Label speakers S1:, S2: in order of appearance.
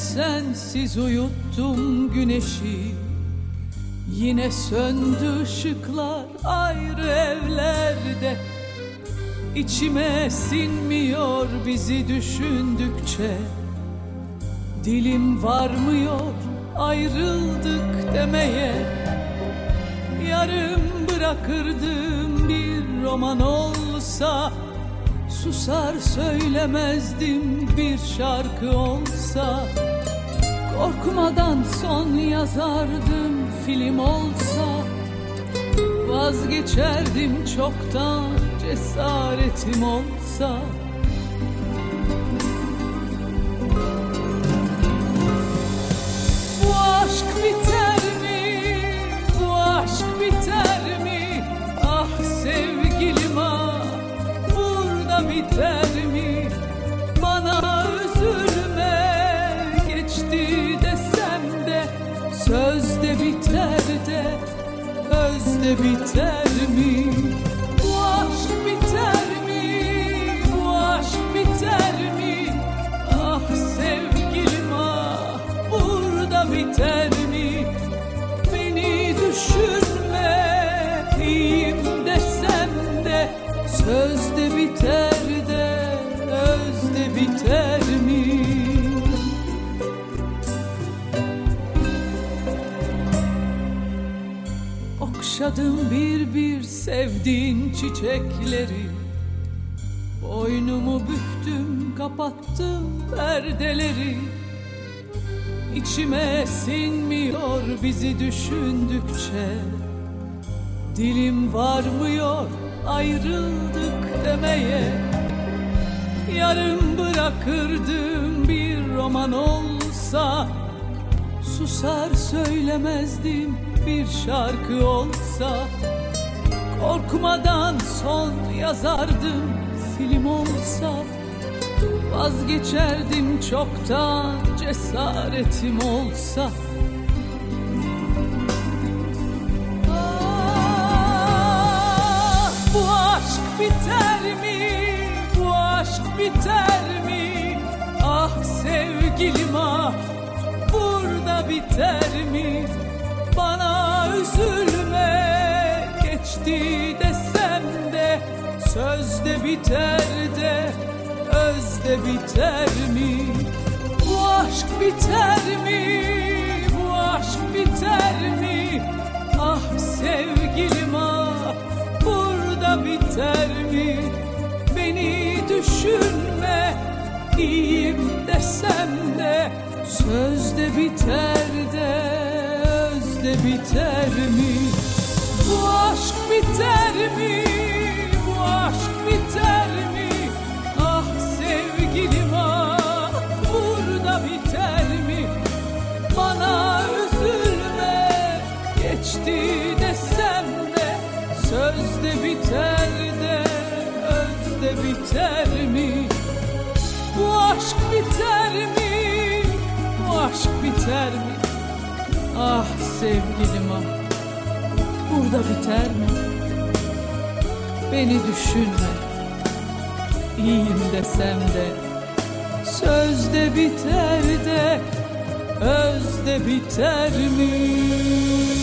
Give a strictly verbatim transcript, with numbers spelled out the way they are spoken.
S1: sensiz uyuttum güneşi. Yine söndü ışıklar ayrı evlerde. İçime sinmiyor bizi düşündükçe. Dilim varmıyor ayrıldık demeye. Yarım bırakırdım bir roman olsa. Susar söylemezdim bir şarkı olsa. Korkmadan son yazardım film olsa. Vazgeçerdim çoktan cesaretim olsa. Bu aşk biter mi? Bu aşk biter mi? Ah sevgilim ah, burada biter mi? Bana üzülme, geçti desem de sözde biter de özde biter mi? Bu aşk biter mi? Bu aşk biter mi? Ah sevgilim ah, burada biter mi? Beni düşünme, iyiyim desem de sözde biter de özde biter mi? Okşadım bir bir sevdiğin çiçekleri. Boynumu büktüm, kapattım perdeleri. İçime sinmiyor bizi düşündükçe. Dilim varmıyor ayrıldık demeye. Yarım bırakırdım bir roman olsa. Susar söylemezdim bir şarkı olsa. Korkmadan son yazardım film olsa. Vazgeçerdim çoktan cesaretim olsa. Ah, bu aşk biter mi? Bu aşk biter mi? Ah sevgilim ah, burada biter mi? Bana üzülme, geçti desem de sözde biter de özde biter mi? Bu aşk biter mi? Bu aşk biter mi? Ah sevgilim ah, burada biter mi? Beni düşünme, iyiyim desem de sözde biter de özde biter mi? Bu aşk biter mi? Bu aşk biter mi? Ah sevgilim ah, burada biter mi? Bana üzülme, geçti desem de sözde biter de özde biter mi? Bu aşk biter mi? Bu aşk biter mi? Ah sevgilim ah, burada biter mi? Beni düşünme, iyiyim desem de sözde biter de özde biter mi?